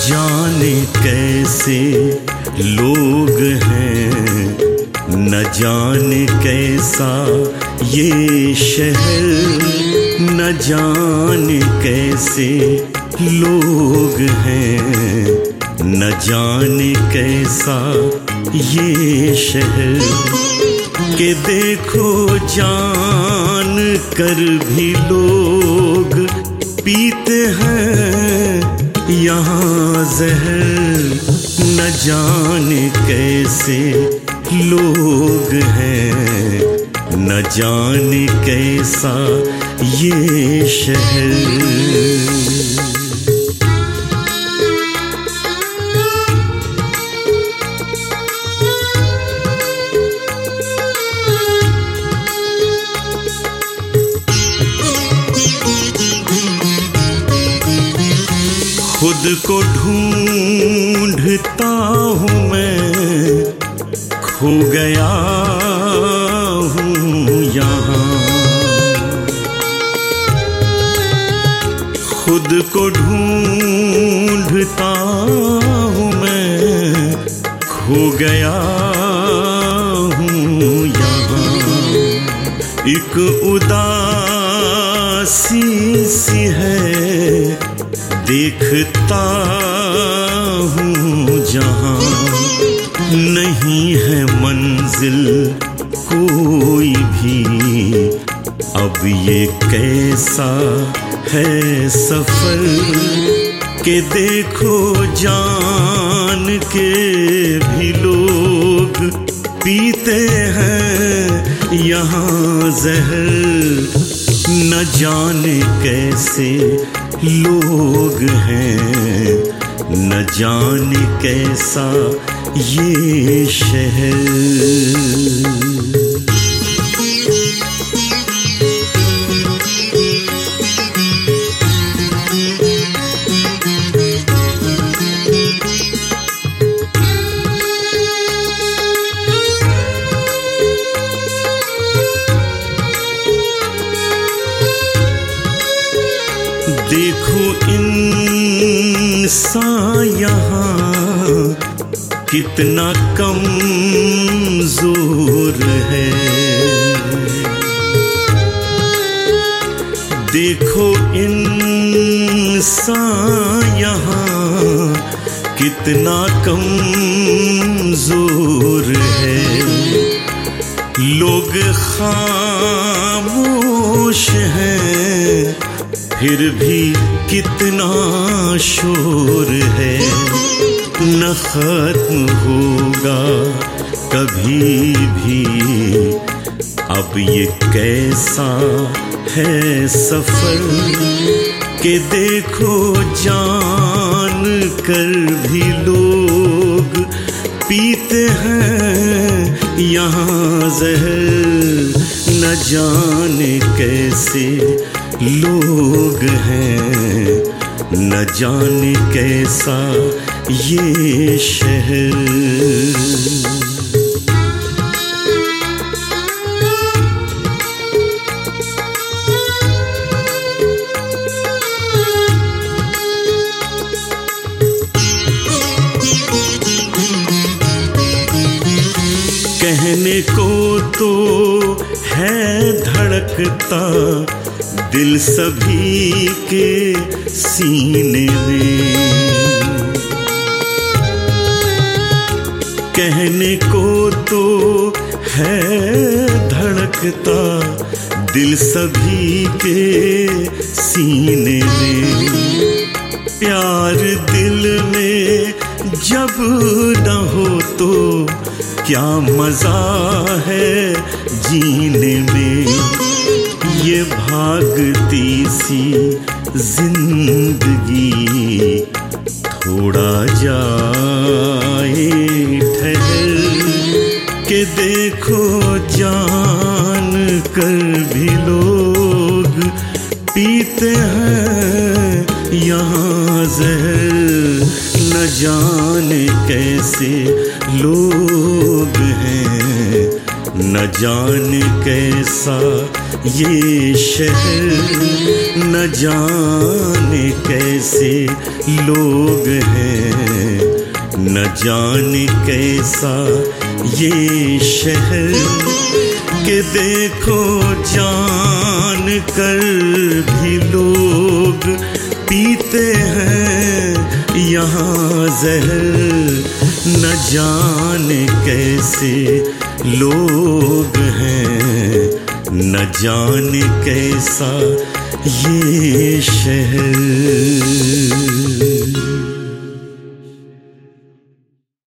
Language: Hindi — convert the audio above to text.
जाने कैसे लोग हैं, न जाने कैसा ये शहर, न जाने कैसे लोग हैं, न जाने कैसा ये शहर। के देखो जान कर भी लोग पीते हैं यहाँ जहर, न जाने कैसे लोग हैं, न जाने कैसा ये शहर। खुद को ढूंढता हूँ मैं, खो गया हूँ यहाँ। खुद को ढूंढता हूँ मैं, खो गया हूँ यहाँ। एक उदासी सी है देखता हूँ जहाँ, नहीं है मंजिल कोई भी। अब ये कैसा है सफर, के देखो जान के भी लोग पीते हैं यहाँ जहर, न जाने कैसे लोग हैं, न जाने कैसा ये शहर। देखो इंसान यहाँ कितना कमजोर है, देखो इंसान यहाँ कितना कमजोर है। लोग खामोश हैं फिर भी कितना शोर है, न खत्म होगा कभी भी। अब ये कैसा है सफर, के देखो जान कर भी लोग पीते हैं यहाँ जहर, न जाने कैसे लोग हैं, न जाने कैसा ये शहर। कहने को तो है धड़कता दिल सभी के सीने में, कहने को तो है धड़कता दिल सभी के सीने में। प्यार दिल में जब न हो तो क्या मजा है जीने में। ये भागती सी जिंदगी थोड़ा जाए ठहर, के देखो जान कर भी लोग पीते हैं यहाँ जहर, न जाने कैसे लोग हैं, न जाने कैसा ये शहर, न जाने कैसे लोग हैं, न जाने कैसा ये शहर कि देखो जान कर भी लोग पीते हैं यहाँ जहर। न जाने कैसे लोग हैं, न जाने कैसा ये शहर।